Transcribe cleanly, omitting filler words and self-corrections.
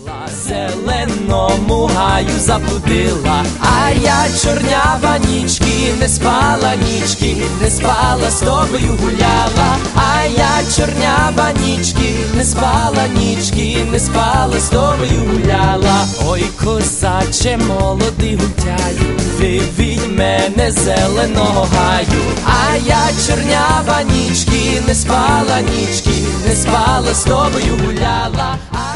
Зеленому гаю заблудила, а я чорнява нічки, не спала нічки, не спала, з тобою гуляла. А я чорнява нічки, не спала нічки, не спала, з тобою гуляла. Ой, козаче молодий гультяю, вивідь мене з зеленого гаю. А я чорнява нічки, не спала нічки, не спала, з тобою гуляла.